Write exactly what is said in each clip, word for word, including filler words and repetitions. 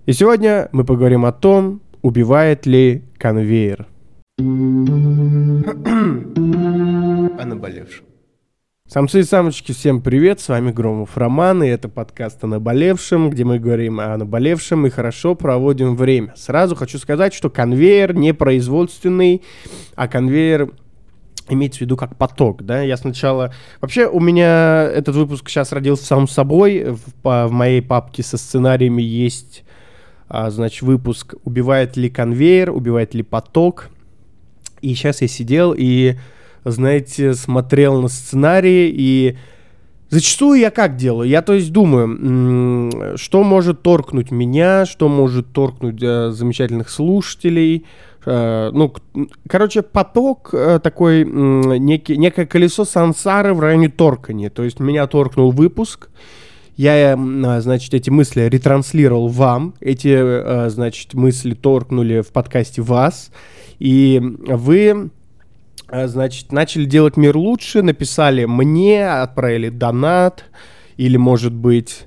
И сегодня мы поговорим о том, убивает ли конвейер. О наболевшем. Самцы и самочки, всем привет, с вами Громов Роман, и это подкаст о наболевшем, где мы говорим о наболевшем и хорошо проводим время. Сразу хочу сказать, что конвейер не производственный, а конвейер имеется в виду как поток, да, я сначала... Вообще у меня этот выпуск сейчас родился сам собой, в, в моей папке со сценариями есть, а, значит, выпуск «Убивает ли конвейер, убивает ли поток», и сейчас я сидел и, знаете, смотрел на сценарии, и зачастую я как делаю? Я, то есть, думаю, что может торкнуть меня, что может торкнуть э, замечательных слушателей. Э, ну, короче, поток э, такой, э, некий, некое колесо сансары в районе торкания. То есть, меня торкнул выпуск, я, э, значит, эти мысли ретранслировал вам, эти, э, значит, мысли торкнули в подкасте вас, и вы... Значит, начали делать мир лучше, написали мне, отправили донат, или, может быть,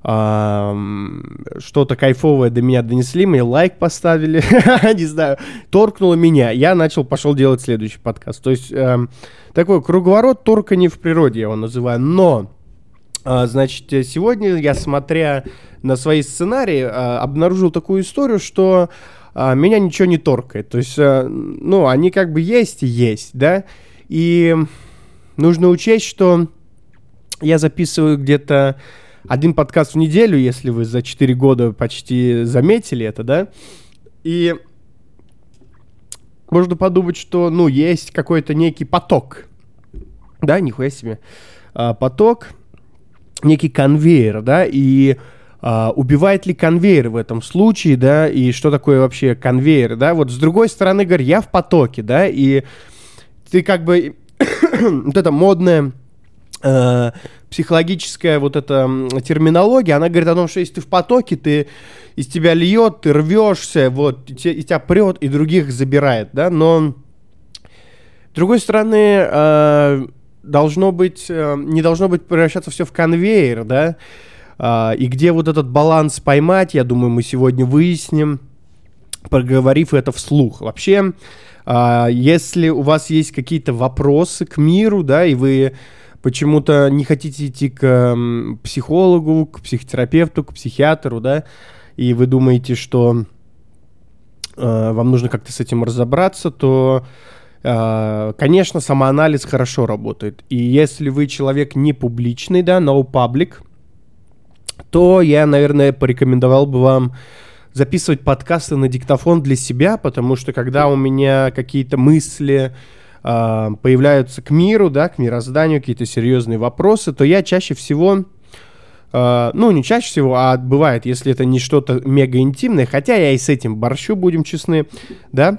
эм, что-то кайфовое до меня донесли, мне лайк поставили, не знаю, торкнуло меня. Я начал, пошел делать следующий подкаст. То есть, эм, такой круговорот торканий в природе, я его называю. Но, э, значит, сегодня я, смотря на свои сценарии, э, обнаружил такую историю, что... меня ничего не торкает. То есть, ну, они как бы есть и есть, да. И нужно учесть, что я записываю где-то один подкаст в неделю, если вы за четыре года почти заметили это, да. И можно подумать, что, ну, есть какой-то некий поток. Да, нихуя себе. Поток, некий конвейер, да, и... Uh, убивает ли конвейер в этом случае, да, и что такое вообще конвейер, да, вот с другой стороны, говорю, я в потоке, да, и ты как бы, вот эта модная uh, психологическая вот эта терминология, она говорит о том, что если ты в потоке, ты, из тебя льет, ты рвешься, вот, и, те, и тебя прет, и других забирает, да, но с другой стороны, uh, должно быть, uh, не должно быть превращаться все в конвейер, да. Uh, и где вот этот баланс поймать, я думаю, мы сегодня выясним, проговорив это вслух. Вообще, uh, если у вас есть какие-то вопросы к миру, да, и вы почему-то не хотите идти к um, психологу, к психотерапевту, к психиатру, да, и вы думаете, что uh, вам нужно как-то с этим разобраться, то, uh, конечно, самоанализ хорошо работает. И если вы человек не публичный, да, no public, то я, наверное, порекомендовал бы вам записывать подкасты на диктофон для себя, потому что когда у меня какие-то мысли э, появляются к миру, да, к мирозданию, какие-то серьезные вопросы, то я чаще всего, э, ну, не чаще всего, а бывает, если это не что-то мега интимное, хотя я и с этим борщу, будем честны, да,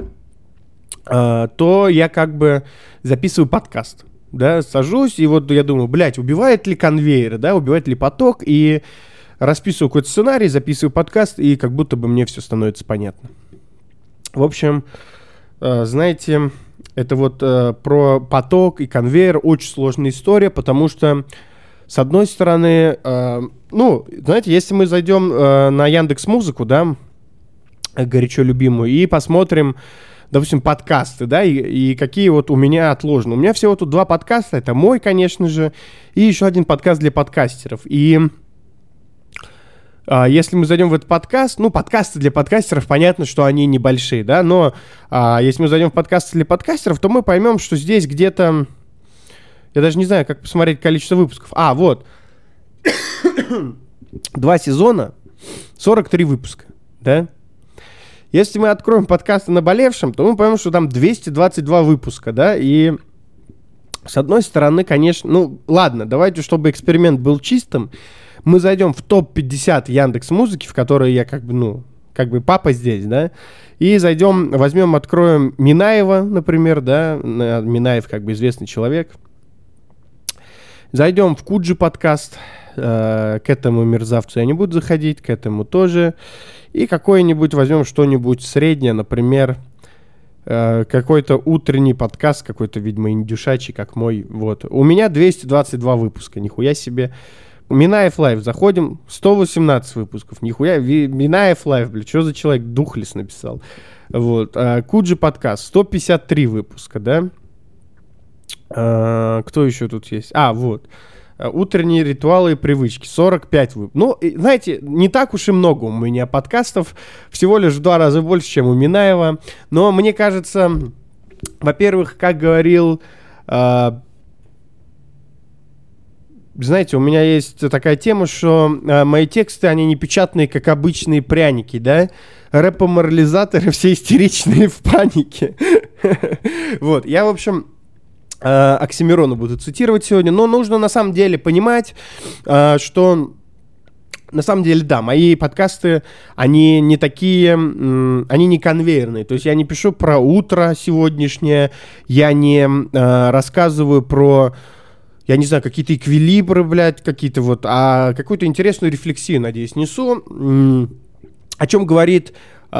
э, то я как бы записываю подкаст. Да, сажусь, и вот я думаю, блядь, убивает ли конвейер, да, убивает ли поток, и расписываю какой-то сценарий, записываю подкаст, и как будто бы мне все становится понятно. В общем, э, знаете, это вот э, про поток и конвейер очень сложная история, потому что, с одной стороны, э, ну, знаете, если мы зайдем э, на Яндекс.Музыку, да, горячо любимую, и посмотрим, допустим, подкасты, да, и, и какие вот у меня отложены. У меня всего тут два подкаста, это мой, конечно же, и еще один подкаст для подкастеров. И а, если мы зайдем в этот подкаст, ну, подкасты для подкастеров, понятно, что они небольшие, да, но а, если мы зайдем в подкасты для подкастеров, то мы поймем, что здесь где-то, я даже не знаю, как посмотреть количество выпусков. А, вот, два сезона, сорок три выпуска, да. Если мы откроем подкаст о наболевшем, то мы поймем, что там двести двадцать два выпуска, да, и с одной стороны, конечно, ну, ладно, давайте, чтобы эксперимент был чистым, мы зайдем в топ пятьдесят Яндекс.Музыки, в которой я как бы, ну, как бы папа здесь, да, и зайдем, возьмем, откроем Минаева, например, да, Минаев как бы известный человек, зайдем в Куджи подкаст, э, к этому мерзавцу я не буду заходить, к этому тоже. И какой-нибудь возьмем что-нибудь среднее, например, э, какой-то утренний подкаст, какой-то, видимо, индюшачий, как мой. Вот. У меня двести двадцать два выпуска, нихуя себе. Минаев Лайв, заходим, сто восемнадцать выпусков, нихуя, Ви, Минаев Лайв, блядь, что за человек, Духлес написал. Вот, а, Куджи подкаст, сто пятьдесят три выпуска, да? А, кто еще тут есть? А, вот. Утренние ритуалы и привычки. сорок пять выпусков. Ну, и, знаете, не так уж и много у меня подкастов. Всего лишь в два раза больше, чем у Минаева. Но мне кажется, во-первых, как говорил... Э, знаете, у меня есть такая тема, что э, мои тексты, они не печатные, как обычные пряники, да? Рэпоморализаторы все истеричные в панике. Вот, я, в общем... Оксимирона буду цитировать сегодня, но нужно на самом деле понимать, что на самом деле, да, мои подкасты, они не такие, они не конвейерные, то есть я не пишу про утро сегодняшнее, я не рассказываю про, я не знаю, какие-то эквилибры, блядь, какие-то вот, а какую-то интересную рефлексию, надеюсь, несу, о чем говорит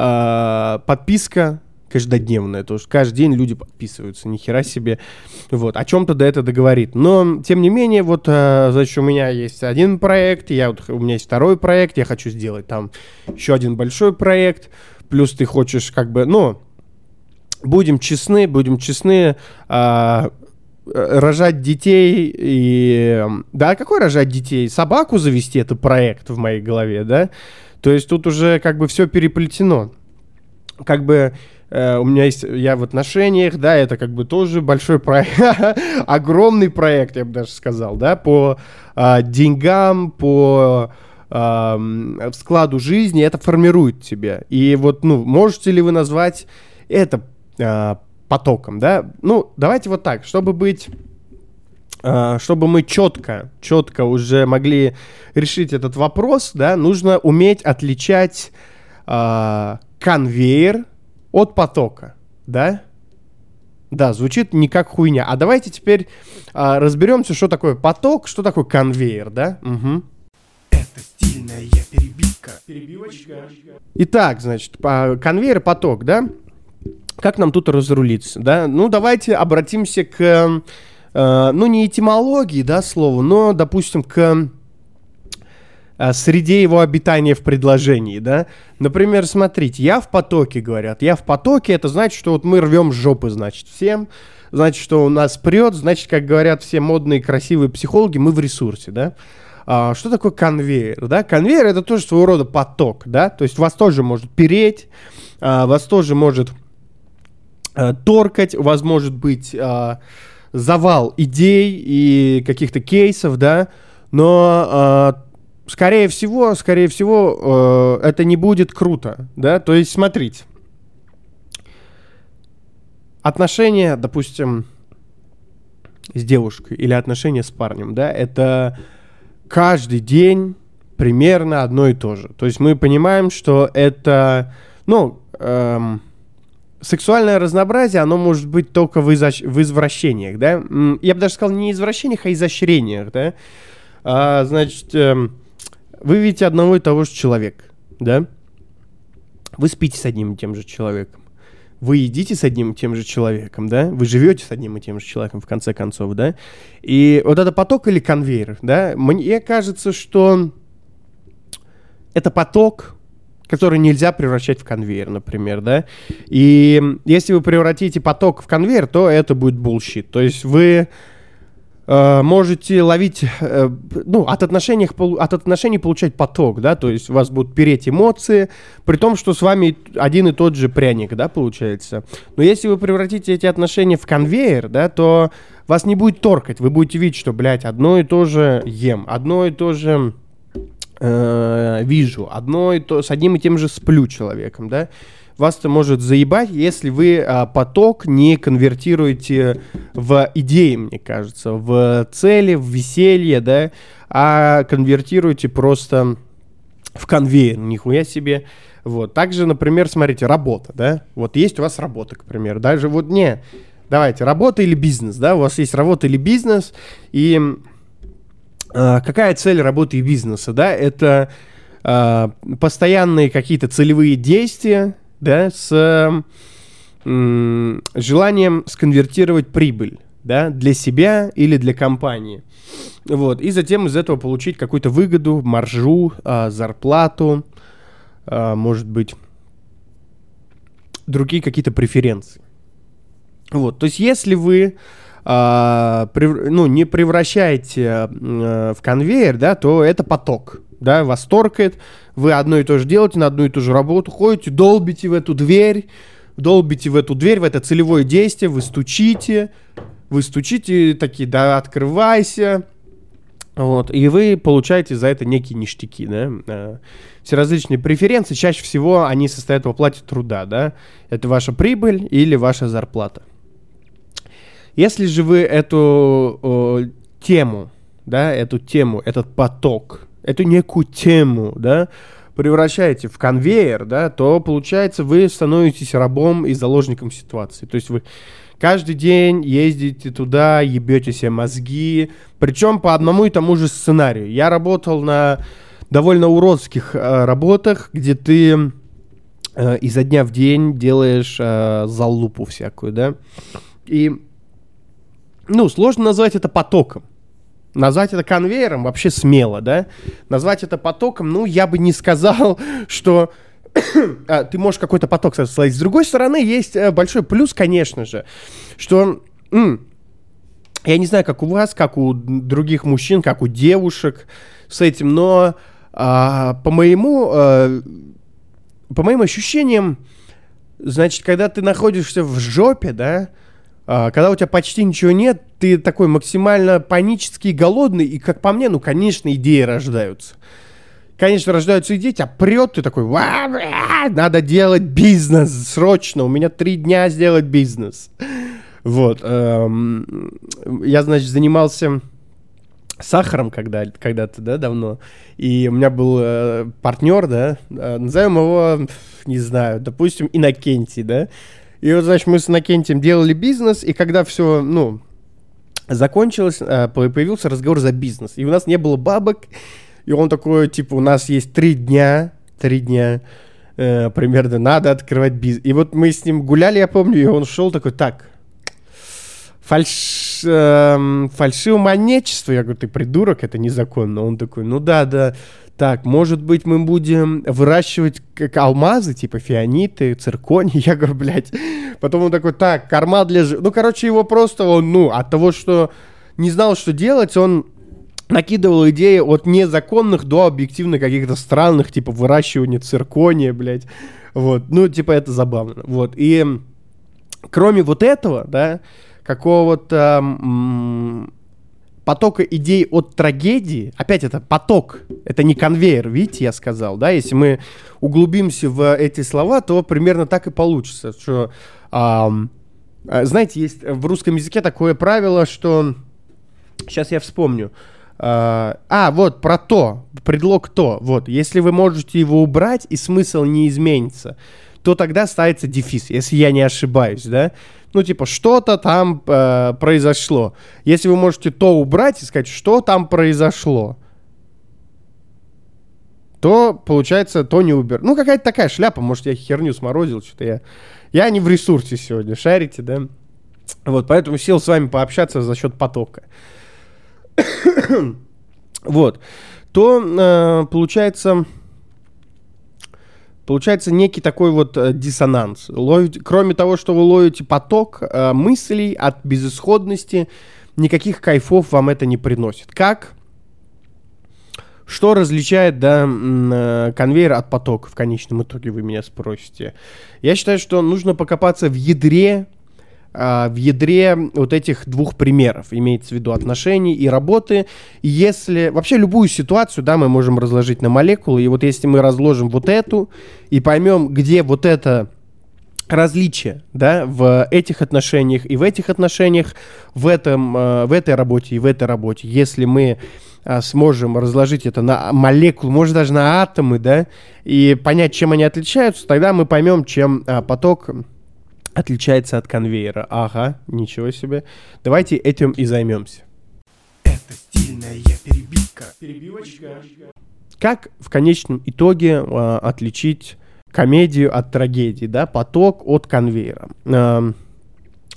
подписка каждодневная, то есть каждый день люди подписываются, ни хера себе, вот, о чем-то до этого договорит. Но, тем не менее, вот, э, значит, у меня есть один проект, я, вот, у меня есть второй проект, я хочу сделать там еще один большой проект, плюс ты хочешь, как бы, ну, будем честны, будем честны, э, рожать детей и... Да, какой рожать детей? Собаку завести — это проект в моей голове, да? То есть тут уже, как бы, все переплетено. Как бы... Uh, у меня есть, я в отношениях, да, это как бы тоже большой проект, огромный проект, я бы даже сказал, да, по uh, деньгам, по uh, складу жизни, это формирует тебя. И вот, ну, можете ли вы назвать это uh, потоком, да? Ну, давайте вот так, чтобы быть, uh, чтобы мы четко, четко уже могли решить этот вопрос, да, нужно уметь отличать uh, конвейер от потока, да? Да, звучит не как хуйня. А давайте теперь а, разберемся, что такое поток, что такое конвейер, да? Угу. Это стильная перебивка. Перебивочка. Итак, значит, по, конвейер, поток, да? Как нам тут разрулиться, да? Ну, давайте обратимся к, э, ну, не этимологии, да, слова, но, допустим, к среде его обитания в предложении, да. Например, смотрите, я в потоке, говорят. Я в потоке, это значит, что вот мы рвем жопы, значит, всем. Значит, что у нас прет, значит, как говорят все модные, красивые психологи, мы в ресурсе, да. А, что такое конвейер, да? Конвейер — это тоже своего рода поток, да. То есть вас тоже может переть, а, вас тоже может а, торкать, у вас может быть а, завал идей и каких-то кейсов, да. Но... А, Скорее всего, скорее всего, э, это не будет круто, да, то есть, смотрите, отношения, допустим, с девушкой или отношения с парнем, да, это каждый день примерно одно и то же, то есть мы понимаем, что это, ну, эм, сексуальное разнообразие, оно может быть только в, изощ... в извращениях, да, я бы даже сказал не извращениях, а изощрениях, да, а, значит... Эм, Вы видите одного и того же человека, да? Вы спите с одним и тем же человеком. Вы едите с одним и тем же человеком, да? Вы живете с одним и тем же человеком, в конце концов, да? И вот это поток или конвейер, да? Мне кажется, что это поток, который нельзя превращать в конвейер, например, да? И если вы превратите поток в конвейер, то это будет bullshit. То есть вы... можете ловить, ну, от отношений, от отношений получать поток, да, то есть у вас будут переть эмоции, при том, что с вами один и тот же пряник, да, получается. Но если вы превратите эти отношения в конвейер, да, то вас не будет торкать, вы будете видеть, что, блядь, одно и то же ем, одно и то же э, вижу, одно и то, с одним и тем же сплю человеком, да. Вас это может заебать, если вы а, поток не конвертируете в идеи, мне кажется, в цели, в веселье, да, а конвертируете просто в конвейер, нихуя себе. Вот. Также, например, смотрите, работа, да, вот есть у вас работа, к примеру, даже вот не, давайте, работа или бизнес, да, у вас есть работа или бизнес, и а, какая цель работы и бизнеса, да, это а, постоянные какие-то целевые действия, да, с м, желанием сконвертировать прибыль, да, для себя или для компании. Вот, и затем из этого получить какую-то выгоду, маржу, а, зарплату, а, может быть, другие какие-то преференции. Вот, то есть если вы а, прев, ну, не превращаете а, в конвейер, да, то это поток, да, вас торкает, вы одно и то же делаете, на одну и ту же работу ходите, долбите в эту дверь, долбите в эту дверь, в это целевое действие, вы стучите, вы стучите, такие, да, открывайся, вот, и вы получаете за это некие ништяки, да, все различные преференции, чаще всего они состоят в оплате труда, да, это ваша прибыль или ваша зарплата. Если же вы эту о, тему, да, эту тему, этот поток, эту некую тему, да, превращаете в конвейер, да, то, получается, вы становитесь рабом и заложником ситуации. То есть вы каждый день ездите туда, ебете себе мозги, причем по одному и тому же сценарию. Я работал на довольно уродских э, работах, где ты э, изо дня в день делаешь э, залупу всякую, да, и, ну, сложно назвать это потоком. Назвать это конвейером вообще смело, да? Назвать это потоком, ну, я бы не сказал, что а, ты можешь какой-то поток создать. С другой стороны, есть а, большой плюс, конечно же, что, м- я не знаю, как у вас, как у других мужчин, как у девушек с этим, но а, по моему, а, по моим ощущениям, значит, когда ты находишься в жопе, да, когда у тебя почти ничего нет, ты такой максимально панический, голодный, и, как по мне, ну, конечно, идеи рождаются. Конечно, рождаются идеи, тебя прет, ты такой, надо делать бизнес срочно, у меня три дня сделать бизнес. Вот. Эм, я, значит, занимался сахаром когда, когда-то, да, давно, и у меня был э, партнер, да, э, назовем его, не знаю, допустим, Иннокентий, да. И вот, значит, мы с Иннокентием делали бизнес, и когда все, ну, закончилось, появился разговор за бизнес. И у нас не было бабок, и он такой, типа, у нас есть три дня, три дня, э, примерно, надо открывать бизнес. И вот мы с ним гуляли, я помню, и он шел такой, так, фальш, э, фальшивомонетчество, я говорю, ты придурок, это незаконно. Он такой, ну да, да. Так, может быть, мы будем выращивать как алмазы, типа фианиты, цирконий. Я говорю, блядь. Потом он такой, так, корма для... Ж... Ну, короче, его просто, он, ну, от того, что не знал, что делать, он накидывал идеи от незаконных до объективно каких-то странных, типа выращивания циркония, блядь. Вот, ну, типа, это забавно. Вот, и кроме вот этого, да, какого-то... М- потока идей от трагедии, опять это поток, это не конвейер, видите, я сказал, да, если мы углубимся в эти слова, то примерно так и получится, что, а, знаете, есть в русском языке такое правило, что, сейчас я вспомню, а, а, вот, про то, предлог то, вот, если вы можете его убрать и смысл не изменится, то тогда ставится дефис, если я не ошибаюсь, да. Ну, типа, что-то там э, произошло. Если вы можете то убрать и сказать, что там произошло, то, получается, то не убер. Ну, какая-то такая шляпа. Может, я херню сморозил, что-то я... Я не в ресурсе сегодня, шарите, да? Вот, поэтому сел с вами пообщаться за счет потока. Вот. То, э, получается... Получается некий такой вот э, диссонанс. Ловите, кроме того, что вы ловите поток э, мыслей от безысходности, никаких кайфов вам это не приносит. Как? Что различает, да, э, конвейер от потока в конечном итоге, вы меня спросите? Я считаю, что нужно покопаться в ядре, э, в ядре вот этих двух примеров, имеется в виду отношений и работы. И если вообще любую ситуацию, да, мы можем разложить на молекулы, и вот если мы разложим вот эту и поймем, где вот это различие, да, в этих отношениях и в этих отношениях, в этом, э, в этой работе и в этой работе, если мы э, сможем разложить это на молекулы, может даже на атомы, да, и понять, чем они отличаются, тогда мы поймем, чем э, поток отличается от конвейера. Ага, ничего себе. Давайте этим и займемся. Это стильная перебивка. Перебивочка. Как в конечном итоге э, отличить комедию от трагедии, да, поток от конвейера? Э,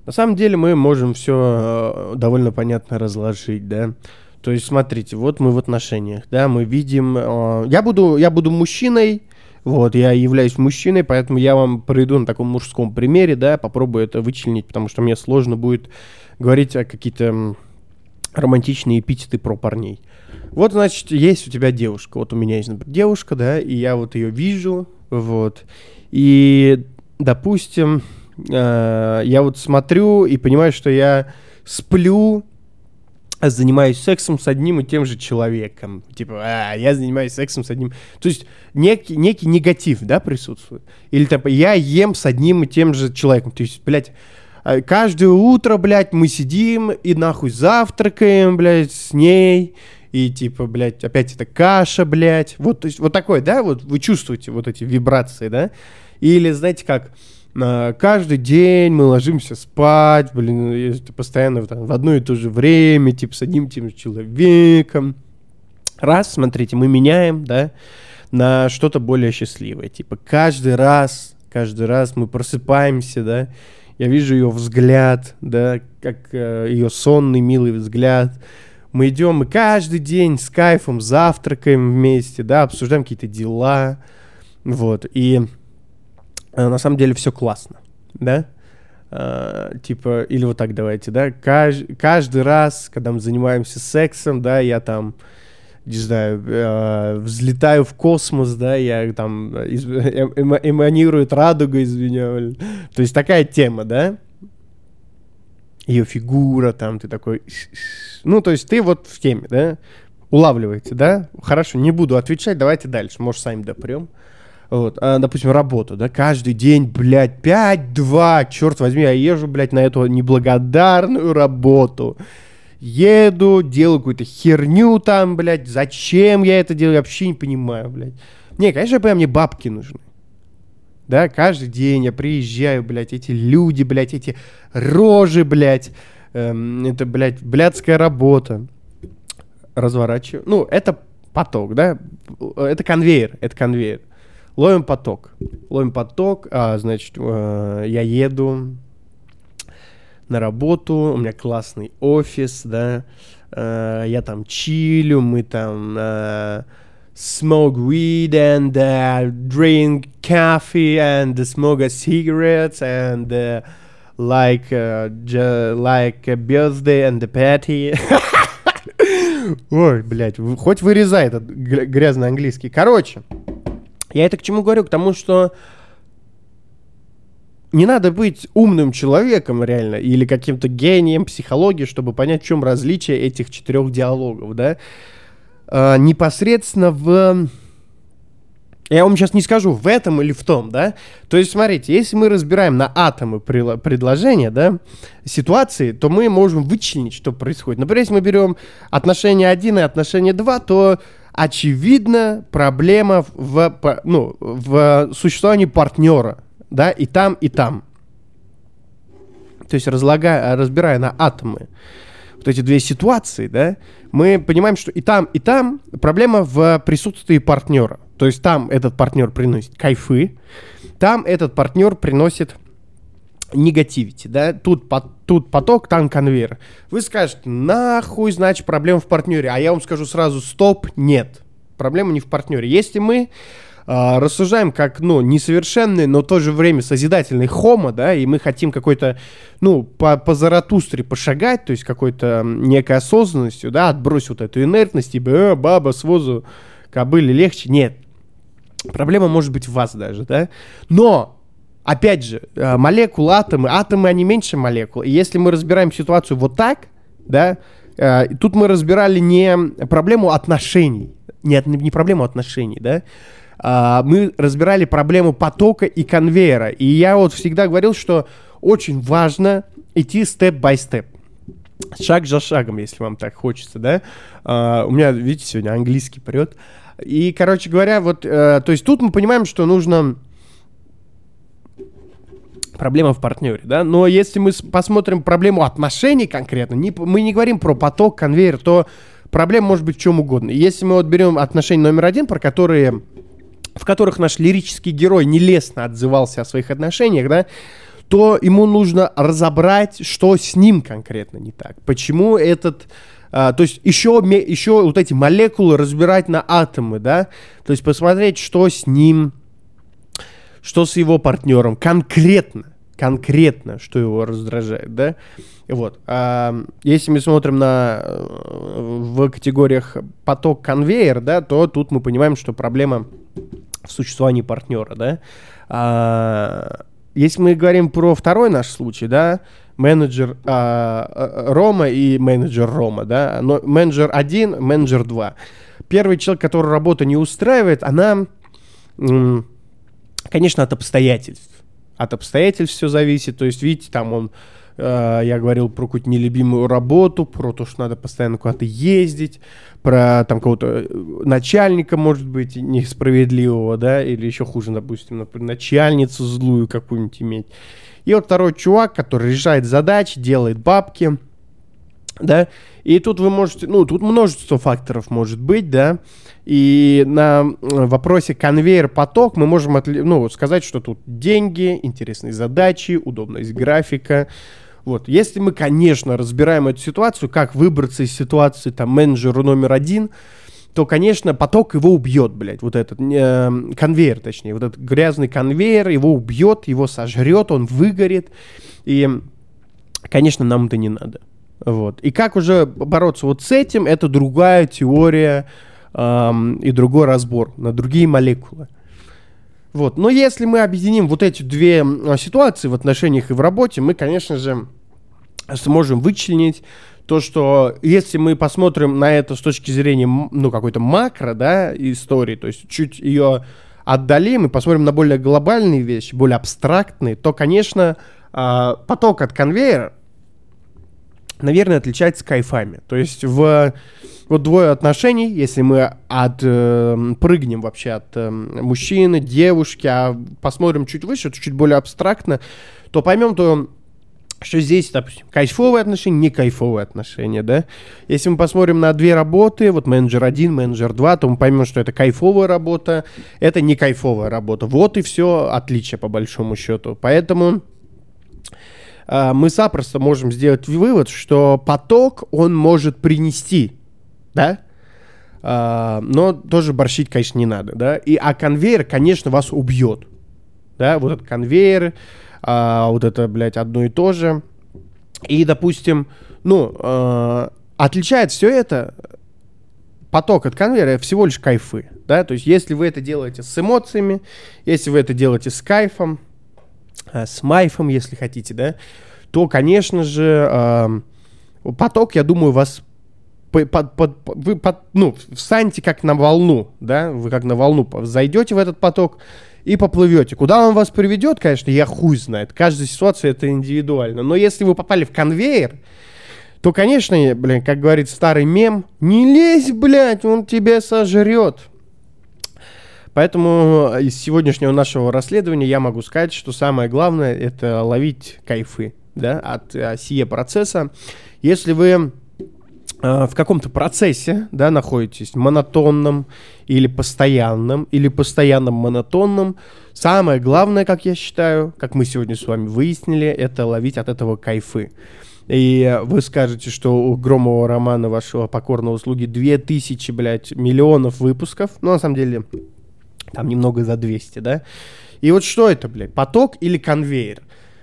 На самом деле мы можем все довольно понятно разложить, да. То есть, смотрите, вот мы в отношениях, да, мы видим... Э, я, буду, я буду мужчиной, вот, я являюсь мужчиной, поэтому я вам проведу на таком мужском примере, да, попробую это вычленить, потому что мне сложно будет говорить о какие-то романтичные эпитеты про парней. Вот, значит, есть у тебя девушка, вот у меня есть, например, девушка, да, и я вот ее вижу, вот, и, допустим, э, я вот смотрю и понимаю, что я сплю, занимаюсь сексом с одним и тем же человеком. Типа, а, я занимаюсь сексом с одним... То есть некий, некий негатив, да, присутствует. Или, типа, я ем с одним и тем же человеком. То есть, блядь, каждое утро, блядь, мы сидим и нахуй завтракаем, блядь, с ней. И, типа, блядь, опять это каша, блядь. Вот, то есть, вот такое, да, вот вы чувствуете вот эти вибрации, да? Или, знаете, как... Каждый день мы ложимся спать, блин, постоянно там, в одно и то же время, типа с одним и тем же человеком. Раз, смотрите, мы меняем, да, на что-то более счастливое. Типа каждый раз, каждый раз мы просыпаемся, да, я вижу ее взгляд, да, как э, ее сонный, милый взгляд. Мы идем, и каждый день с кайфом завтракаем вместе, да, обсуждаем какие-то дела, вот, и... На самом деле все классно, да? А, типа, или вот так давайте, да? Кажд, каждый раз, когда мы занимаемся сексом, да, я там, не знаю, э, взлетаю в космос, да, я там из, э, эм, эманирует радуга из меня. То есть такая тема, да? Ее фигура, там, ты такой... Ну, то есть ты вот в теме, да? Улавливаете, да? Хорошо, не буду отвечать, давайте дальше, может, сами допрем. Вот, а, допустим, работу, да, каждый день, блядь, пять-два, черт возьми, я езжу, блядь, на эту неблагодарную работу. Еду, делаю какую-то херню там, блядь, зачем я это делаю, я вообще не понимаю, блядь. Не, конечно, прям мне бабки нужны. Да, каждый день я приезжаю, блядь, эти люди, блядь, эти рожи, блядь, эм, это, блядь, блядская работа. Разворачиваю, ну, это поток, да, это конвейер, это конвейер. Ловим поток. Ловим поток, а, значит, э, я еду на работу, у меня классный офис, да, э, я там чилю, мы там э, smoke weed and uh, drink coffee and smoke cigarettes and uh, like uh, ju- like a birthday and a party. Ой, блядь, хоть вырезай этот грязный английский. Короче, я это к чему говорю? К тому, что не надо быть умным человеком реально или каким-то гением психологии, чтобы понять, в чем различие этих четырех диалогов, да? А, непосредственно в... Я вам сейчас не скажу, в этом или в том, да? То есть, смотрите, если мы разбираем на атомы предложения, да, ситуации, то мы можем вычленить, что происходит. Например, если мы берем отношение один и отношение два, то... очевидно, проблема в, ну, в существовании партнера, да, и там, и там. То есть, разлагая, разбирая на атомы вот эти две ситуации, да, мы понимаем, что и там, и там проблема в присутствии партнера. То есть, там этот партнер приносит кайфы, там этот партнер приносит негативити, да, тут, по, тут поток, там конвейер. Вы скажете, нахуй, значит, проблема в партнере, а я вам скажу сразу, стоп, нет, проблема не в партнере. Если мы э, рассуждаем как, ну, несовершенный, но в то же время созидательный хомо, да, и мы хотим какой-то, ну, по, по Заратустре пошагать, то есть какой-то некой осознанностью, да, отбросить вот эту инертность, типа, э, баба с возу кобыле легче, нет. Проблема может быть в вас даже, да, но опять же, молекулы, атомы, атомы, они меньше молекул. И если мы разбираем ситуацию вот так, да, э, тут мы разбирали не проблему отношений, не, не проблему отношений, да, а мы разбирали проблему потока и конвейера. И я вот всегда говорил, что очень важно идти степ-бай-степ. Шаг за шагом, если вам так хочется, да. А, у меня, видите, сегодня английский прет. И, короче говоря, вот, э, то есть тут мы понимаем, что нужно... Проблема в партнере, да, но если мы посмотрим проблему отношений конкретно, не, мы не говорим про поток, конвейер, то проблема может быть в чем угодно. Если мы вот берем отношения номер один, про которые, в которых наш лирический герой нелестно отзывался о своих отношениях, да, то ему нужно разобрать, что с ним конкретно не так. Почему этот... А, то есть еще, еще вот эти молекулы разбирать на атомы, да? То есть посмотреть, что с ним, что с его партнером конкретно. Конкретно, что его раздражает, да? Вот. А, если мы смотрим на, в категориях поток-конвейер, да, то тут мы понимаем, что проблема в существовании партнера, да? А, если мы говорим про второй наш случай, да, менеджер а, Рома и менеджер Рома, да, но менеджер один, менеджер два. Первый человек, который работу не устраивает, она, м, конечно, от обстоятельств. От обстоятельств все зависит. То есть, видите, там он, э, я говорил про какую-то нелюбимую работу, про то, что надо постоянно куда-то ездить, про там какого-то начальника, может быть, несправедливого, да, или еще хуже, допустим, например, начальницу злую какую-нибудь иметь. И вот второй чувак, который решает задачи, делает бабки, да, и тут вы можете, ну, тут множество факторов может быть, да, и на вопросе конвейер-поток мы можем, отли- ну, сказать, что тут деньги, интересные задачи, удобность графика, вот. Если мы, конечно, разбираем эту ситуацию, как выбраться из ситуации, там, менеджера номер один, то, конечно, поток его убьет, блядь, вот этот, э, конвейер, точнее, вот этот грязный конвейер его убьет, его сожрет, он выгорит, и, конечно, нам это не надо. Вот. И как уже бороться вот с этим, это другая теория эм, и другой разбор на другие молекулы. Вот. Но если мы объединим вот эти две ситуации в отношениях и в работе, мы, конечно же, сможем вычленить то, что если мы посмотрим на это с точки зрения, ну, какой-то макро, да, истории, то есть чуть ее отдалим и посмотрим на более глобальные вещи, более абстрактные, то, конечно, э, поток от конвейера, наверное, отличается кайфами. То есть в вот двое отношений, если мы от, э, прыгнем вообще от э, мужчины, девушки, а посмотрим чуть выше, чуть более абстрактно, то поймем, то, что здесь, допустим, кайфовые отношения, не кайфовые отношения, да. Если мы посмотрим на две работы, вот менеджер один, менеджер два, то мы поймем, что это кайфовая работа, это не кайфовая работа. Вот и все отличие по большому счету. Поэтому мы запросто можем сделать вывод, что поток, он может принести, да, а, но тоже борщить, конечно, не надо, да, и, а конвейер, конечно, вас убьет, да, вот этот конвейер, а, вот это, блядь, одно и то же, и, допустим, ну, а, отличает все это, поток от конвейера всего лишь кайфы, да, то есть если вы это делаете с эмоциями, если вы это делаете с кайфом, с майфом, если хотите, да, то, конечно же, э, поток, я думаю, вас по, по, по, вы по, ну, встанете как на волну, да, вы как на волну зайдете в этот поток и поплывете. Куда он вас приведет, конечно, я хуй знает, каждая ситуация это индивидуально, но если вы попали в конвейер, то, конечно, блин, как говорит старый мем, не лезь, блядь, он тебя сожрет. Поэтому из сегодняшнего нашего расследования я могу сказать, что самое главное — это ловить кайфы, да, от а, сие процесса. Если вы а, в каком-то процессе, да, находитесь монотонном или постоянном, или постоянном монотонном, самое главное, как я считаю, как мы сегодня с вами выяснили, это ловить от этого кайфы. И вы скажете, что у Громова романа вашего покорного слуги две тысячи, блядь, миллионов выпусков, но на самом деле там немного за двести, да? И вот что это, блядь, поток или конвейер?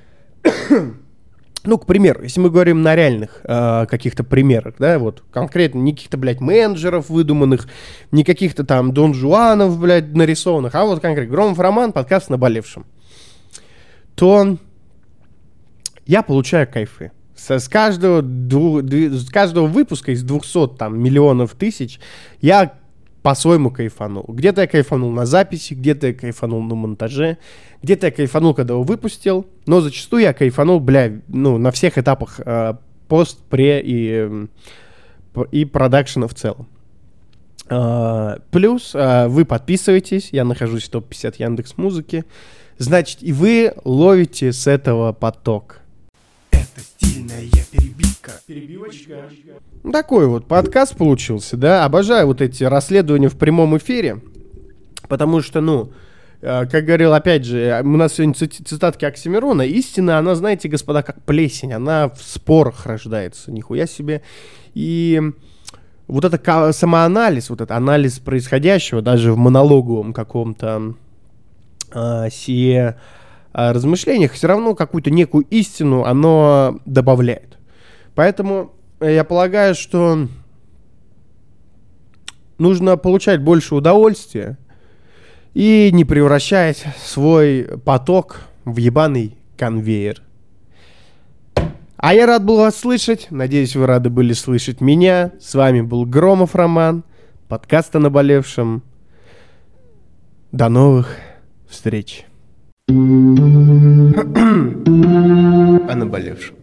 Ну, к примеру, если мы говорим на реальных э, каких-то примерах, да, вот, конкретно не каких-то, блядь, менеджеров выдуманных, не каких-то там Дон Жуанов, блядь, нарисованных, а вот конкретно Громов роман, подкаст «Наболевшим», то я получаю кайфы. С, с, каждого, дву, дву, с каждого выпуска из двухсот там, миллионов тысяч я по-своему кайфанул. Где-то я кайфанул на записи, где-то я кайфанул на монтаже, где-то я кайфанул, когда его выпустил, но зачастую я кайфанул, бля, ну, на всех этапах э, пост, пре и, и продакшена в целом. Э, плюс э, вы подписываетесь, я нахожусь в топ пятьдесят Яндекс.Музыки, значит, и вы ловите с этого поток. Это стильная перебивка. Перебивочка. Такой вот подкаст получился, да. Обожаю вот эти расследования в прямом эфире, потому что, ну, как говорил, опять же, у нас сегодня цитатки Оксимирона. Истина, она, знаете, господа, как плесень. Она в спорах рождается. Нихуя себе. И вот это самоанализ, вот этот анализ происходящего, даже в монологовом каком-то э, сие э, размышлениях, все равно какую-то некую истину оно добавляет. Поэтому я полагаю, что нужно получать больше удовольствия и не превращать свой поток в ебаный конвейер. А я рад был вас слышать. Надеюсь, вы рады были слышать меня. С вами был Громов Роман. Подкаст о наболевшем. До новых встреч. О наболевшем.